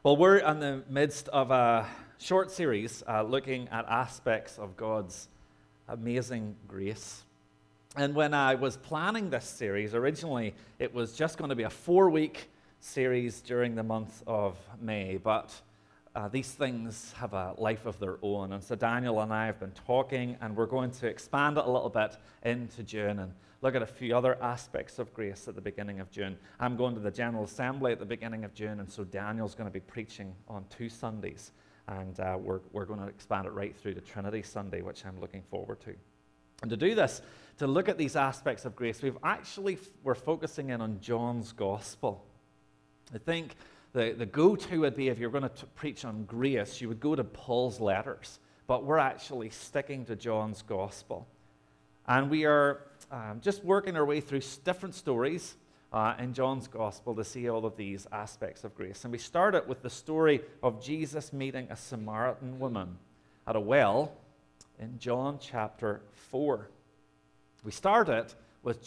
Well, we're in the midst of a short series looking at aspects of God's amazing grace. And when I was planning this series, originally it was just going to be a 4-week series during the month of May, but these things have a life of their own. And so Daniel and I have been talking, and we're going to expand it a little bit into June and look at a few other aspects of grace at the beginning of June. I'm going to the General Assembly at the beginning of June, and so Daniel's going to be preaching on 2 Sundays, and we're going to expand it right through to Trinity Sunday, which I'm looking forward to. And to do this, to look at these aspects of grace, we're focusing in on John's Gospel. I think the go-to would be, if you're going to preach on grace, you would go to Paul's letters, but we're actually sticking to John's Gospel. And we are just working our way through different stories in John's Gospel to see all of these aspects of grace. And we started with the story of Jesus meeting a Samaritan woman at a well in John chapter 4. We started with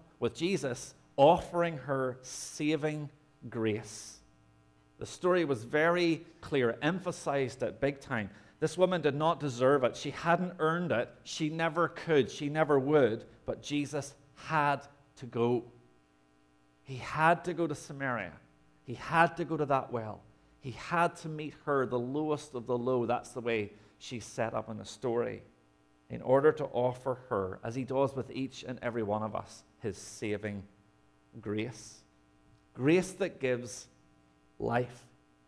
Jesus offering her saving grace. The story was very clear, emphasized it big time. This woman did not deserve it. She hadn't earned it. She never could. She never would. But Jesus had to go. He had to go to Samaria. He had to go to that well. He had to meet her, the lowest of the low. That's the way she's set up in the story. In order to offer her, as he does with each and every one of us, his saving grace. Grace that gives life.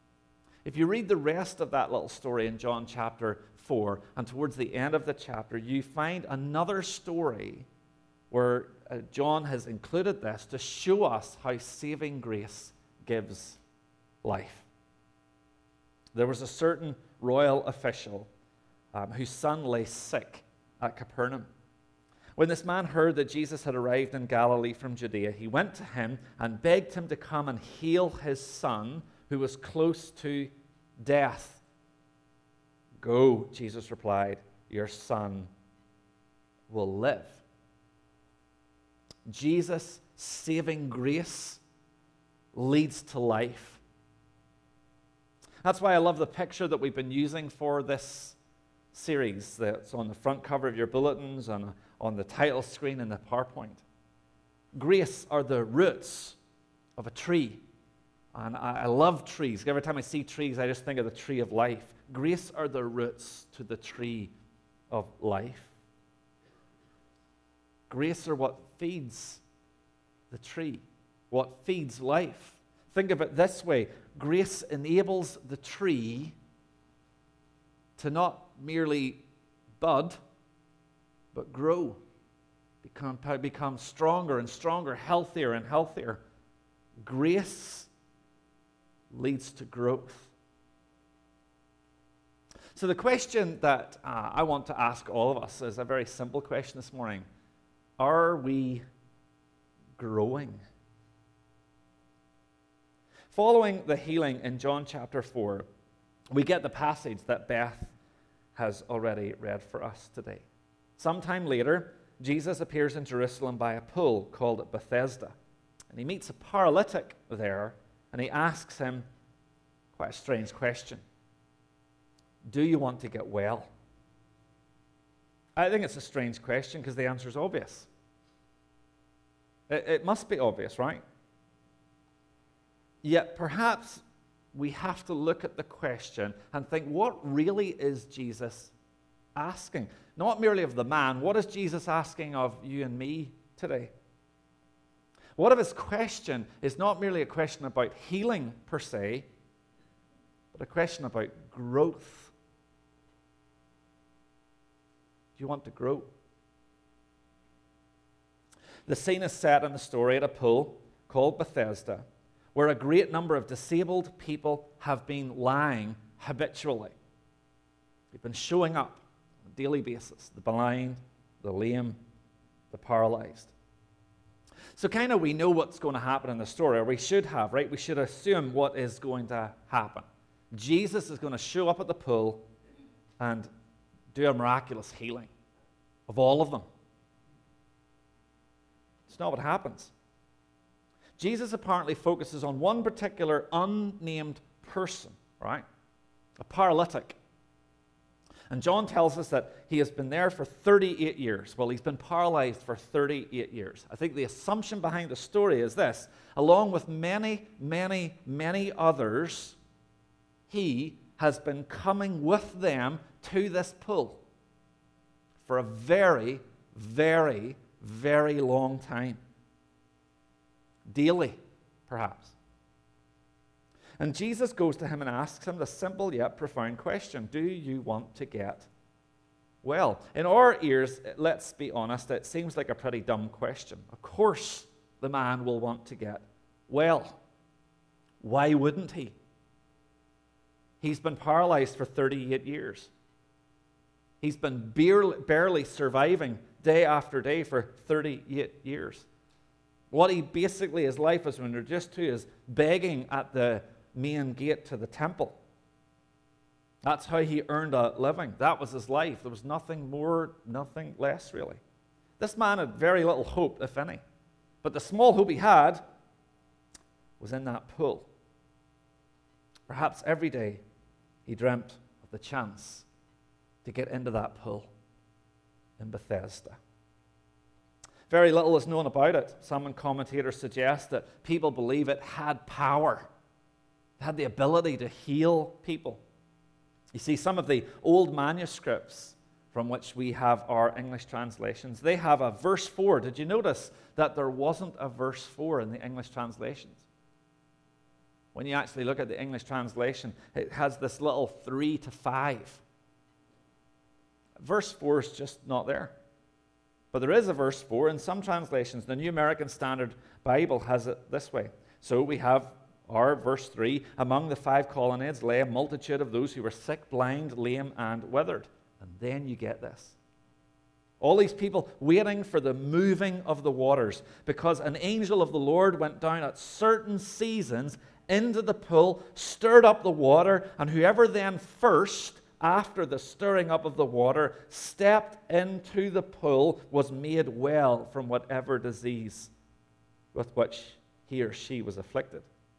If you read the rest of that little story in John chapter 4, and towards the end of the chapter, you find another story where John has included this to show us how saving grace gives life. There was a certain royal official whose son lay sick at Capernaum. When this man heard that Jesus had arrived in Galilee from Judea, he went to him and begged him to come and heal his son, who was close to death. "Go," Jesus replied, "your son will live." Jesus' saving grace leads to life. That's why I love the picture that we've been using for this series that's on the front cover of your bulletins and on the title screen in the PowerPoint. Grace are the roots of a tree. And I love trees. Every time I see trees, I just think of the tree of life. Grace are the roots to the tree of life. Grace are what feeds the tree, what feeds life. Think of it this way. Grace enables the tree to not merely bud, but grow, become stronger and stronger, healthier and healthier. Grace leads to growth. So the question that I want to ask all of us is a very simple question this morning. Are we growing? Following the healing in John chapter 4, we get the passage that Beth has already read for us today. Sometime later, Jesus appears in Jerusalem by a pool called Bethesda, and he meets a paralytic there, and he asks him quite a strange question. Do you want to get well? I think it's a strange question because the answer is obvious. It must be obvious, right? Yet perhaps we have to look at the question and think, what really is Jesus asking? Not merely of the man. What is Jesus asking of you and me today? What if his question is not merely a question about healing per se, but a question about growth? Do you want to grow? The scene is set in the story at a pool called Bethesda, where a great number of disabled people have been lying habitually. They've been showing up on a daily basis. The blind, the lame, the paralyzed. So kind of we know what's going to happen in the story, or we should have, right? We should assume what is going to happen. Jesus is going to show up at the pool and do a miraculous healing of all of them. It's not what happens. Jesus apparently focuses on one particular unnamed person, right? A paralytic. And John tells us that he has been there for 38 years. Well, he's been paralyzed for 38 years. I think the assumption behind the story is this: along with many, many, many others, he has been coming with them to this pool for a very, very, very long time. Daily, perhaps. And Jesus goes to him and asks him the simple yet profound question: do you want to get well? In our ears, let's be honest, it seems like a pretty dumb question. Of course the man will want to get well. Why wouldn't he? He's been paralyzed for 38 years. He's been barely surviving day after day for 38 years. What he basically, his life has been reduced to is begging at the main gate to the temple. That's how he earned a living. That was his life. There was nothing more, nothing less, really. This man had very little hope, if any. But the small hope he had was in that pool. Perhaps every day he dreamt of the chance to get into that pool in Bethesda. Very little is known about it. Some commentators suggest that people believe it had power. It had the ability to heal people. You see, some of the old manuscripts from which we have our English translations, they have a verse 4. Did you notice that there wasn't a verse 4 in the English translations? When you actually look at the English translation, it has this little 3 to 5. Verse 4 is just not there. But there is a verse 4 in some translations. The New American Standard Bible has it this way. So we have our verse 3, among the 5 colonnades lay a multitude of those who were sick, blind, lame, and withered. And then you get this. All these people waiting for the moving of the waters, because an angel of the Lord went down at certain seasons into the pool, stirred up the water, and whoever then first, after the stirring up of the water, stepped into the pool was made well from whatever disease with which he or she was afflicted.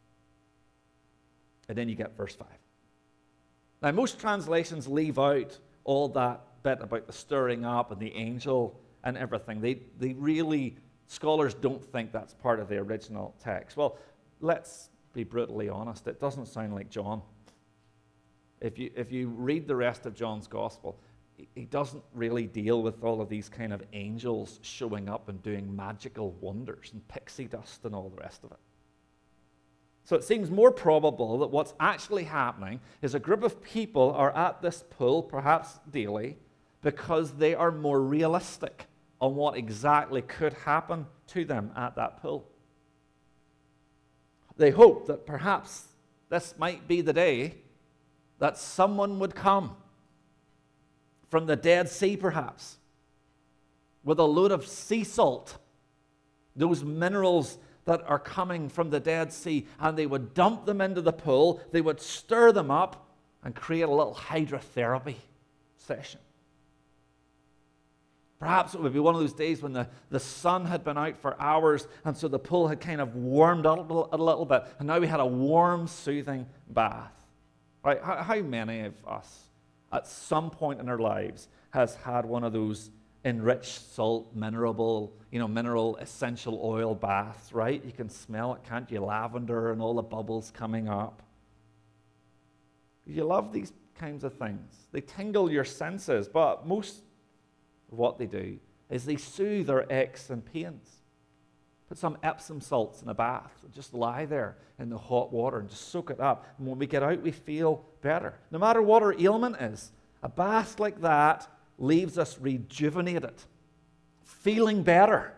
And then you get verse 5. Now, most translations leave out all that bit about the stirring up and the angel and everything. They really, scholars don't think that's part of the original text. Well, let's be brutally honest. It doesn't sound like John. If you read the rest of John's gospel, he doesn't really deal with all of these kind of angels showing up and doing magical wonders and pixie dust and all the rest of it. So it seems more probable that what's actually happening is a group of people are at this pool, perhaps daily, because they are more realistic on what exactly could happen to them at that pool. They hope that perhaps this might be the day that someone would come from the Dead Sea, perhaps, with a load of sea salt, those minerals that are coming from the Dead Sea, and they would dump them into the pool, they would stir them up and create a little hydrotherapy session. Perhaps it would be one of those days when the sun had been out for hours, and so the pool had kind of warmed up a little bit, and now we had a warm, soothing bath. Right? How many of us at some point in our lives has had one of those enriched salt, mineral essential oil baths, right? You can smell it, can't you? Lavender and all the bubbles coming up. You love these kinds of things. They tingle your senses, but most of what they do is they soothe our aches and pains. Put some Epsom salts in a bath and just lie there in the hot water and just soak it up. And when we get out, we feel better. No matter what our ailment is, a bath like that leaves us rejuvenated, feeling better.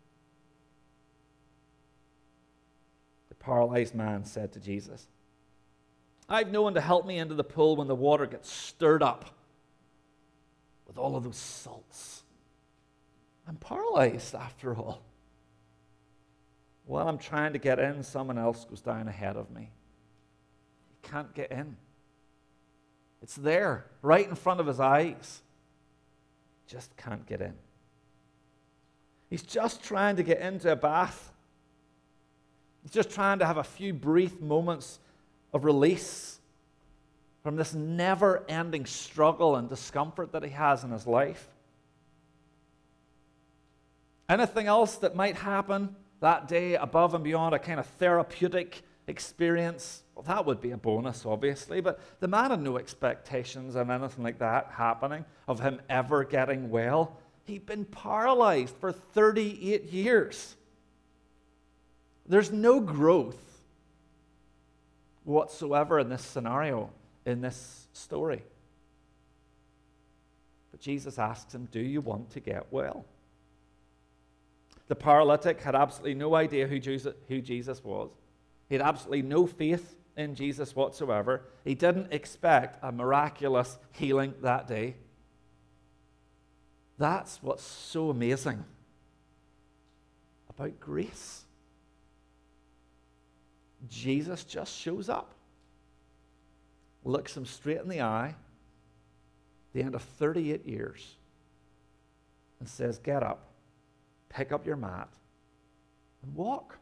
The paralyzed man said to Jesus, I've no one to help me into the pool when the water gets stirred up with all of those salts. I'm paralyzed after all. While I'm trying to get in, someone else goes down ahead of me. He can't get in. It's there, right in front of his eyes. Just can't get in. He's just trying to get into a bath. He's just trying to have a few brief moments of release from this never-ending struggle and discomfort that he has in his life. Anything else that might happen that day above and beyond a kind of therapeutic experience, well, that would be a bonus, obviously, but the man had no expectations of anything like that happening, of him ever getting well. He'd been paralyzed for 38 years. There's no growth whatsoever in this scenario, in this story. But Jesus asks him, do you want to get well? The paralytic had absolutely no idea who Jesus was. He had absolutely no faith in Jesus whatsoever. He didn't expect a miraculous healing that day. That's what's so amazing about grace. Jesus just shows up, looks him straight in the eye, at the end of 38 years, and says, get up, pick up your mat, and walk.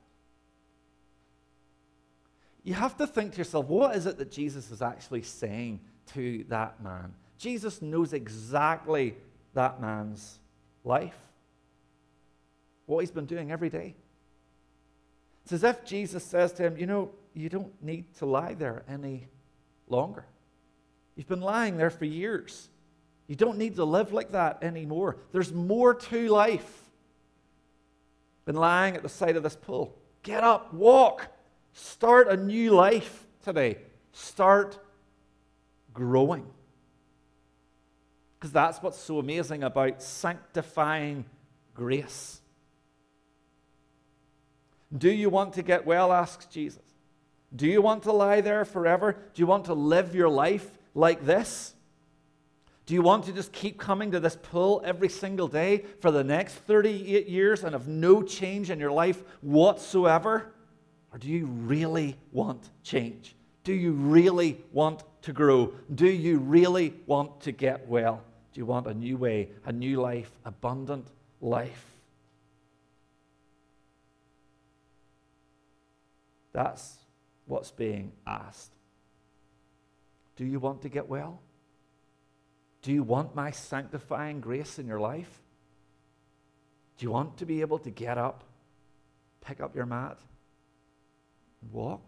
You have to think to yourself, what is it that Jesus is actually saying to that man? Jesus knows exactly that man's life, what he's been doing every day. It's as if Jesus says to him, you don't need to lie there any longer. You've been lying there for years. You don't need to live like that anymore. There's more to life than lying at the side of this pool. Get up, walk, start a new life today. Start growing. Because that's what's so amazing about sanctifying grace. Do you want to get well, asks Jesus. Do you want to lie there forever? Do you want to live your life like this? Do you want to just keep coming to this pool every single day for the next 38 years and have no change in your life whatsoever? Or do you really want change? Do you really want to grow? Do you really want to get well? Do you want a new way, a new life, abundant life? That's what's being asked. Do you want to get well? Do you want my sanctifying grace in your life? Do you want to be able to get up, pick up your mat, and walk?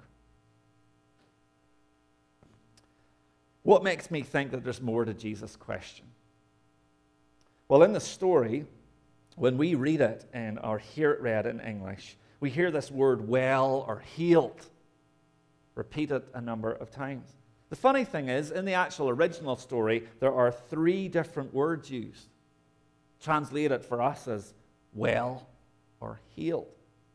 What makes me think that there's more to Jesus' question? Well, in the story, when we read it or hear it read in English, we hear this word well or healed repeated a number of times. The funny thing is, in the actual original story, there are 3 different words used, translated for us as well or healed.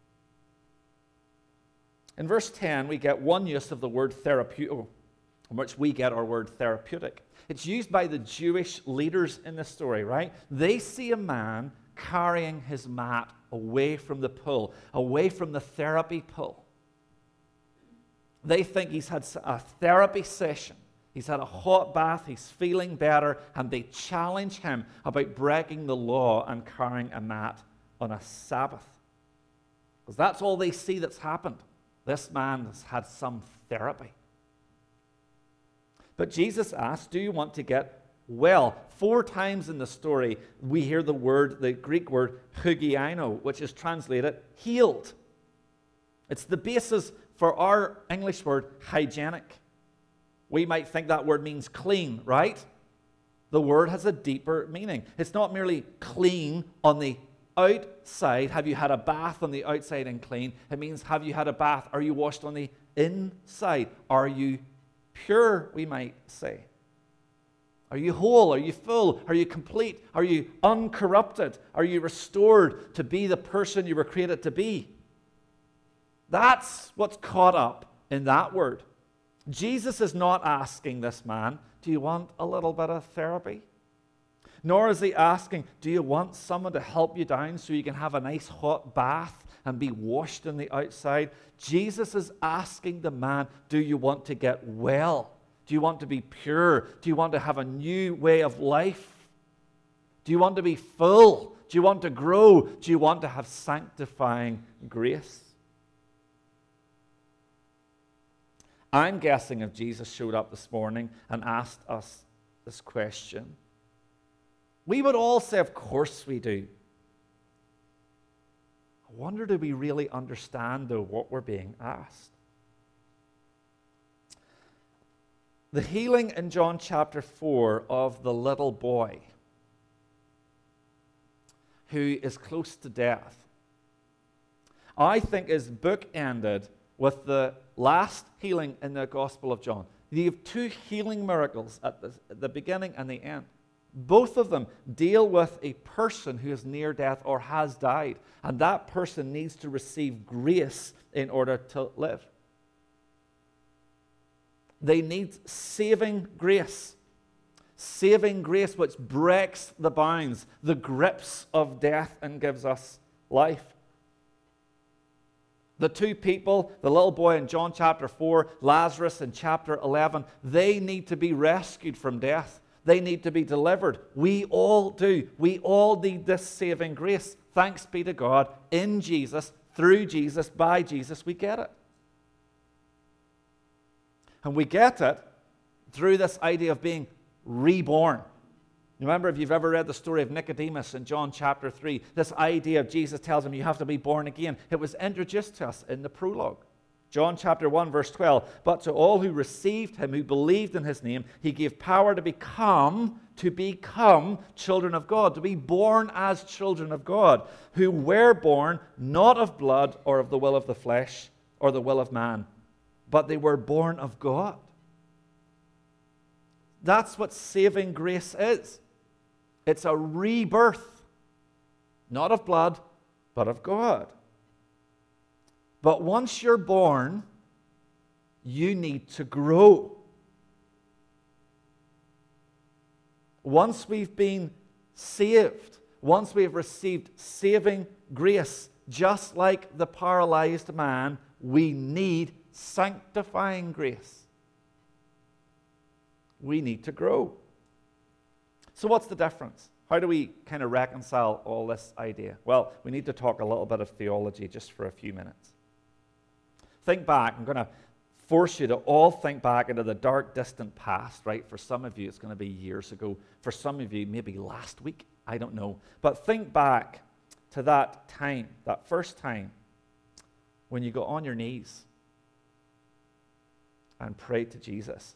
In verse 10, we get one use of the word therapeutic, from which we get our word therapeutic. It's used by the Jewish leaders in the story, right? They see a man carrying his mat away from the pool, away from the therapy pool. They think he's had a therapy session. He's had a hot bath. He's feeling better. And they challenge him about breaking the law and carrying a mat on a Sabbath. Because that's all they see that's happened. This man has had some therapy. But Jesus asks, do you want to get well? 4 times in the story, we hear the Greek word hugiaino, which is translated healed. It's the basis for our English word hygienic. We might think that word means clean, right? The word has a deeper meaning. It's not merely clean on the outside. Have you had a bath on the outside and clean? It means, have you had a bath? Are you washed on the inside? Are you pure, we might say? Are you whole? Are you full? Are you complete? Are you uncorrupted? Are you restored to be the person you were created to be? That's what's caught up in that word. Jesus is not asking this man, do you want a little bit of therapy? Nor is he asking, do you want someone to help you down so you can have a nice hot bath and be washed on the outside? Jesus is asking the man, do you want to get well? Do you want to be pure? Do you want to have a new way of life? Do you want to be full? Do you want to grow? Do you want to have sanctifying grace? I'm guessing if Jesus showed up this morning and asked us this question, we would all say, of course we do. I wonder, do we really understand, though, what we're being asked? The healing in John chapter 4 of the little boy who is close to death, I think is bookended with the last healing in the Gospel of John. You have two healing miracles at the beginning and the end. Both of them deal with a person who is near death or has died, and that person needs to receive grace in order to live. They need saving grace which breaks the bounds, the grips of death, and gives us life. The two people, the little boy in John chapter 4, Lazarus in chapter 11, they need to be rescued from death. They need to be delivered. We all do. We all need this saving grace. Thanks be to God, in Jesus, through Jesus, by Jesus, we get it. And we get it through this idea of being reborn. Remember, if you've ever read the story of Nicodemus in John chapter 3, this idea of Jesus tells him you have to be born again. It was introduced to us in the prologue. John chapter 1, verse 12, but to all who received him, who believed in his name, he gave power to become children of God, to be born as children of God, who were born not of blood or of the will of the flesh or the will of man, but they were born of God. That's what saving grace is. It's a rebirth, not of blood, but of God. But once you're born, you need to grow. Once we've been saved, once we've received saving grace, just like the paralyzed man, we need sanctifying grace. We need to grow. So what's the difference? How do we kind of reconcile all this idea? Well, we need to talk a little bit of theology just for a few minutes. Think back. I'm going to force you to all think back into the dark, distant past, right? For some of you, it's going to be years ago. For some of you, maybe last week. I don't know. But think back to that time, that first time, when you got on your knees and prayed to Jesus.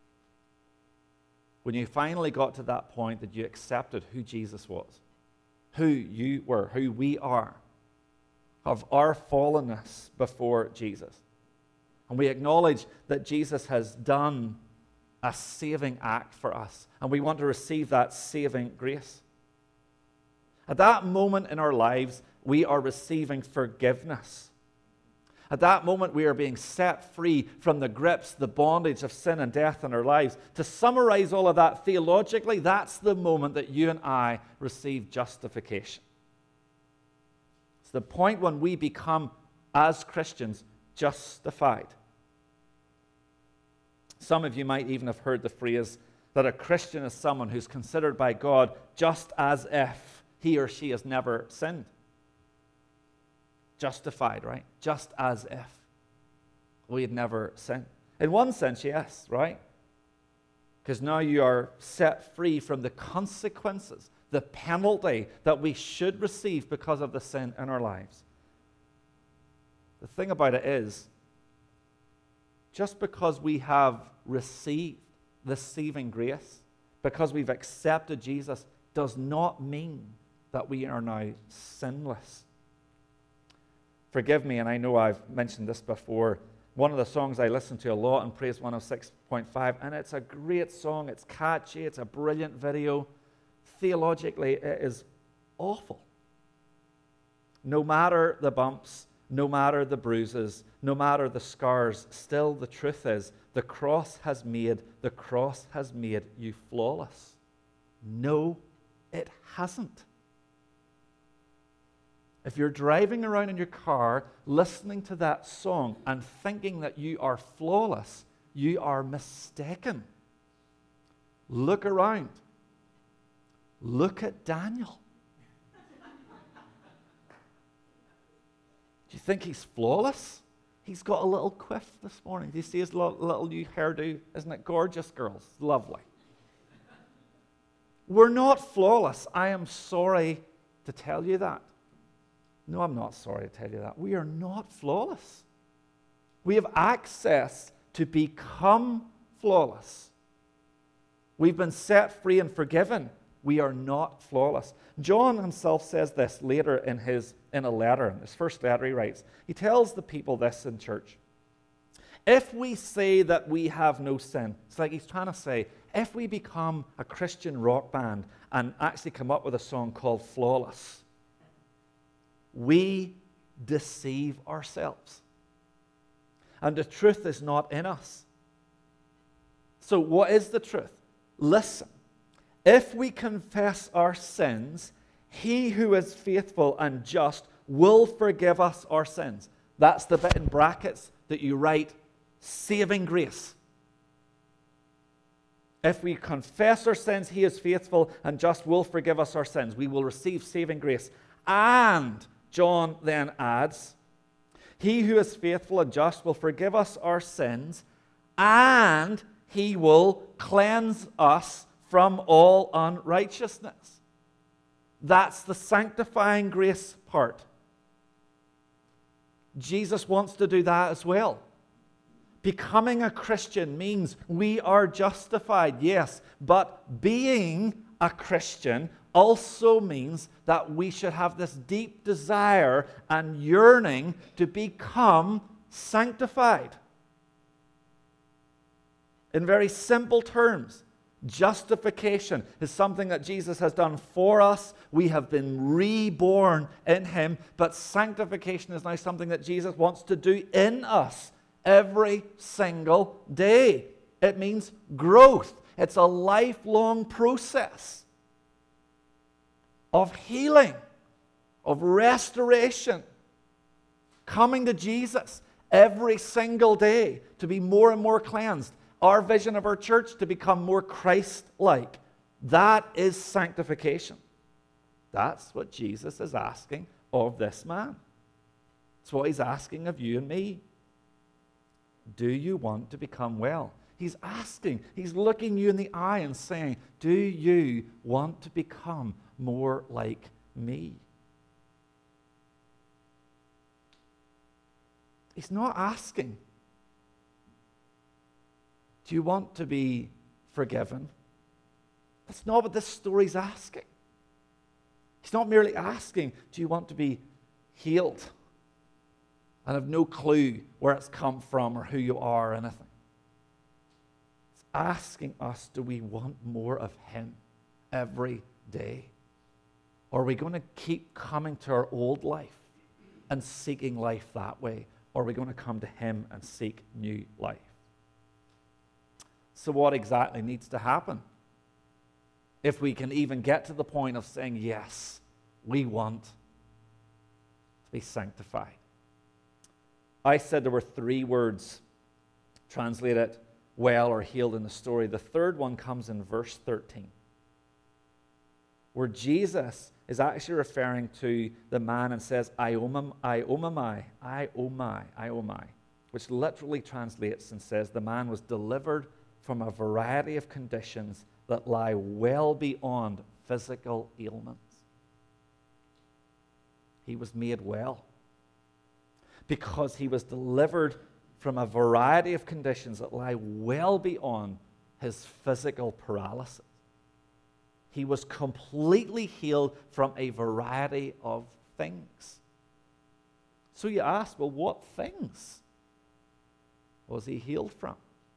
When you finally got to that point that you accepted who Jesus was, who you were, who we are, of our fallenness before Jesus. And we acknowledge that Jesus has done a saving act for us, and we want to receive that saving grace. At that moment in our lives, we are receiving forgiveness. At that moment, we are being set free from the grips, the bondage of sin and death in our lives. To summarize all of that theologically, that's the moment that you and I receive justification. It's the point when we become, as Christians, justified. Some of you might even have heard the phrase that a Christian is someone who's considered by God just as if he or she has never sinned. Justified, right? Just as if we had never sinned. In one sense, yes, right? Because now you are set free from the consequences, the penalty that we should receive because of the sin in our lives. The thing about it is, just because we have received the saving grace, because we've accepted Jesus, does not mean that we are now sinless. Forgive me, and I know I've mentioned this before. One of the songs I listen to a lot in Praise 106.5, and it's a great song. It's catchy. It's a brilliant video. Theologically, it is awful. No matter the bumps, no matter the bruises, no matter the scars, still the truth is the cross has made you flawless. No, it hasn't. If you're driving around in your car listening to that song and thinking that you are flawless, you are mistaken. Look around. Look at Daniel. Do you think he's flawless? He's got a little quiff this morning. Do you see his little new hairdo? Isn't it gorgeous, girls? Lovely. We're not flawless. I am sorry to tell you that. No, I'm not sorry to tell you that. We are not flawless. We have access to become flawless. We've been set free and forgiven. We are not flawless. John himself says this later in a letter, in his first letter he writes. He tells the people this in church. If we say that we have no sin, it's like he's trying to say, if we become a Christian rock band and actually come up with a song called Flawless, we deceive ourselves. And the truth is not in us. So what is the truth? Listen. If we confess our sins, he who is faithful and just will forgive us our sins. That's the bit in brackets that you write, saving grace. If we confess our sins, he is faithful and just will forgive us our sins. We will receive saving grace. And, John then adds, he who is faithful and just will forgive us our sins, and he will cleanse us from all unrighteousness. That's the sanctifying grace part. Jesus wants to do that as well. Becoming a Christian means we are justified, yes, but being a Christian also means that we should have this deep desire and yearning to become sanctified. In very simple terms, justification is something that Jesus has done for us. We have been reborn in him, but sanctification is now something that Jesus wants to do in us every single day. It means growth. It's a lifelong process of healing, of restoration, coming to Jesus every single day to be more and more cleansed. Our vision of our church to become more Christ-like. That is sanctification. That's what Jesus is asking of this man. It's what he's asking of you and me. Do you want to become well? He's asking, he's looking you in the eye and saying, do you want to become more like me? He's not asking, do you want to be forgiven? That's not what this story's asking. He's not merely asking, do you want to be healed? And have no clue where it's come from or who you are or anything. It's asking us, do we want more of him every day? Or are we going to keep coming to our old life and seeking life that way? Or are we going to come to him and seek new life? So what exactly needs to happen? If we can even get to the point of saying, yes, we want to be sanctified. I said there were 3 words translated well or healed in the story. The third one comes in verse 13, where Jesus is actually referring to the man and says, I owe my, which literally translates and says the man was delivered from a variety of conditions that lie well beyond physical ailments. He was made well because he was delivered from a variety of conditions that lie well beyond his physical paralysis. He was completely healed from a variety of things. So you ask, well, what things was he healed from?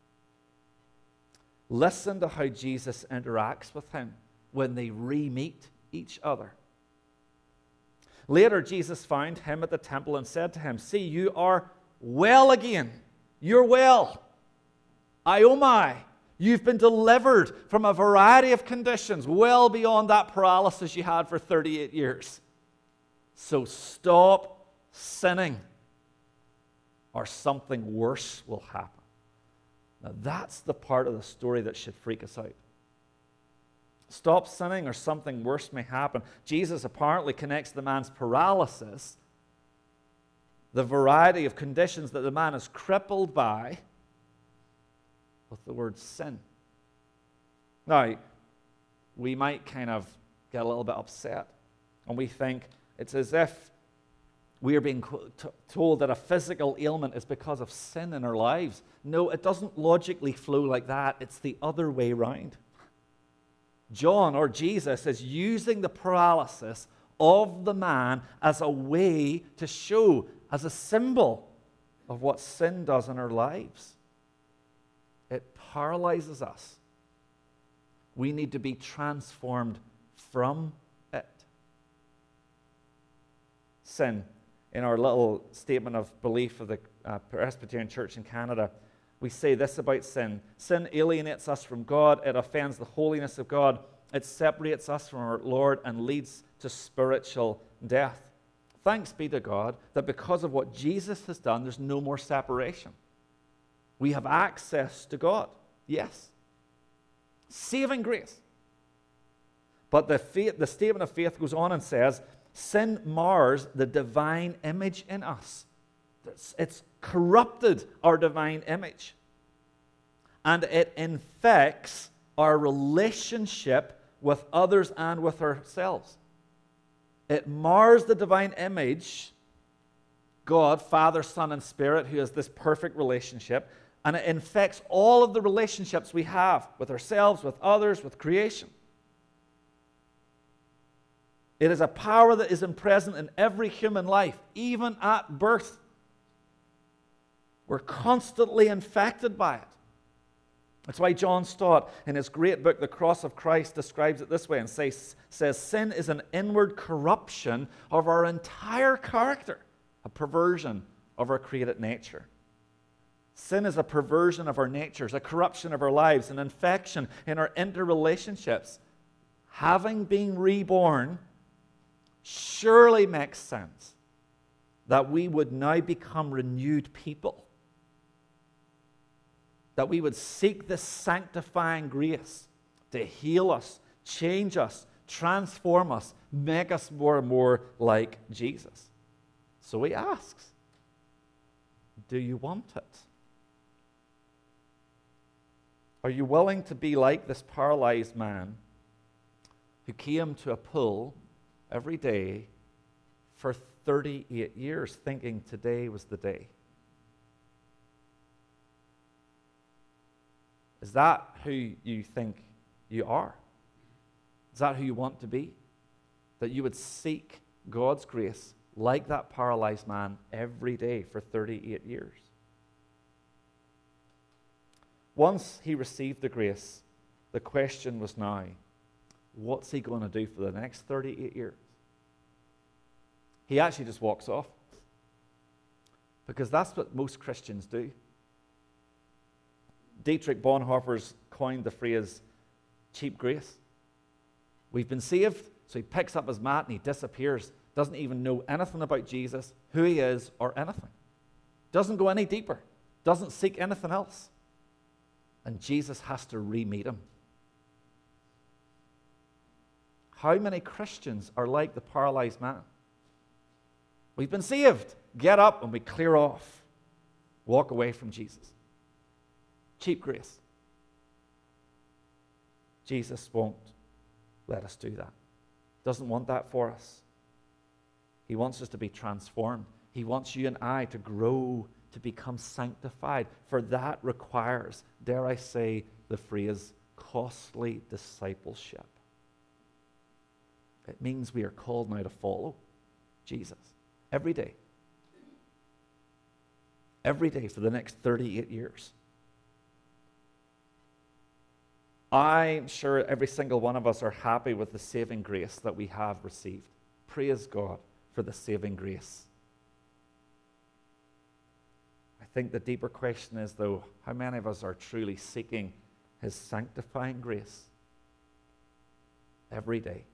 Listen to how Jesus interacts with him when they re-meet each other. Later, Jesus found him at the temple and said to him, see, you are well again. You're well. Iomai. You've been delivered from a variety of conditions well beyond that paralysis you had for 38 years. So stop sinning or something worse will happen. Now that's the part of the story that should freak us out. Stop sinning or something worse may happen. Jesus apparently connects the man's paralysis the variety of conditions that the man is crippled by with the word sin. Now, we might kind of get a little bit upset, and we think it's as if we are being told that a physical ailment is because of sin in our lives. No, it doesn't logically flow like that. It's the other way around. John, or Jesus, is using the paralysis of the man as a way to show, as a symbol of what sin does in our lives. It paralyzes us. We need to be transformed from it. Sin. In our little statement of belief of the Presbyterian Church in Canada, we say this about sin. Sin alienates us from God. It offends the holiness of God. It separates us from our Lord and leads to spiritual death. Thanks be to God that because of what Jesus has done, there's no more separation. We have access to God. Yes. Saving grace. But the statement of faith goes on and says, sin mars the divine image in us. It's corrupted our divine image. And it infects our relationship with others and with ourselves. It mars the divine image, God, Father, Son, and Spirit, who has this perfect relationship, and it infects all of the relationships we have with ourselves, with others, with creation. It is a power that is present in every human life, even at birth. We're constantly infected by it. That's why John Stott, in his great book, The Cross of Christ, describes it this way and says, sin is an inward corruption of our entire character, a perversion of our created nature. Sin is a perversion of our natures, a corruption of our lives, an infection in our interrelationships. Having been reborn surely makes sense that we would now become renewed people. That we would seek this sanctifying grace to heal us, change us, transform us, make us more and more like Jesus. So he asks, do you want it? Are you willing to be like this paralyzed man who came to a pool every day for 38 years thinking today was the day? Is that who you think you are? Is that who you want to be? That you would seek God's grace like that paralyzed man every day for 38 years? Once he received the grace, the question was now, what's he going to do for the next 38 years? He actually just walks off. Because that's what most Christians do. Dietrich Bonhoeffer's coined the phrase cheap grace. We've been saved, so he picks up his mat and he disappears. Doesn't even know anything about Jesus, who he is, or anything. Doesn't go any deeper. Doesn't seek anything else. And Jesus has to re-meet him. How many Christians are like the paralyzed man? We've been saved. Get up and we clear off. Walk away from Jesus. Cheap grace. Jesus won't let us do that. Doesn't want that for us. He wants us to be transformed. He wants you and I to grow, to become sanctified. For that requires, dare I say, the phrase, costly discipleship. It means we are called now to follow Jesus every day. Every day for the next 38 years. I'm sure every single one of us are happy with the saving grace that we have received. Praise God for the saving grace. I think the deeper question is, though, how many of us are truly seeking his sanctifying grace every day?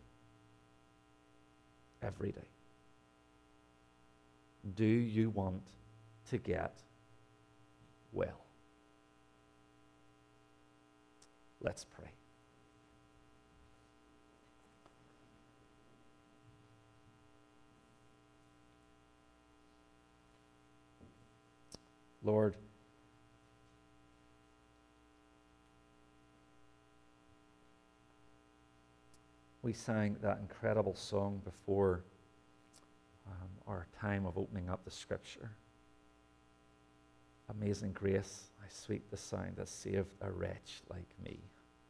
Every day. Do you want to get well? Let's pray. Lord, we sang that incredible song before our time of opening up the Scripture. Amazing grace, how sweet the sound that saved a wretch like me.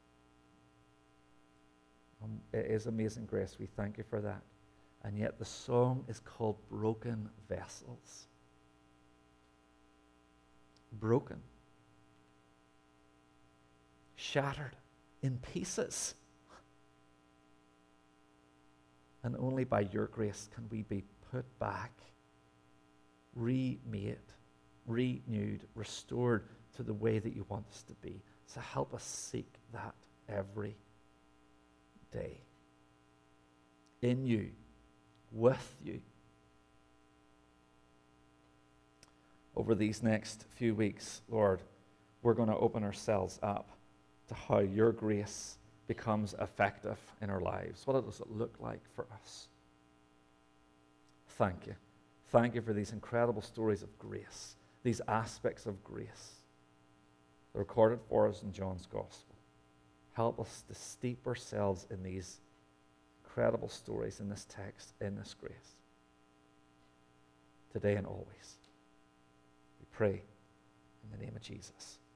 It is amazing grace. We thank you for that. And yet the song is called Broken Vessels. Broken. Shattered in pieces. And only by your grace can we be put back, remade, renewed, restored to the way that you want us to be. So help us seek that every day. In you, with you. Over these next few weeks, Lord, we're going to open ourselves up to how your grace becomes effective in our lives. What does it look like for us? Thank you. Thank you for these incredible stories of grace, these aspects of grace recorded for us in John's Gospel. Help us to steep ourselves in these incredible stories, in this text, in this grace, today and always. We pray in the name of Jesus.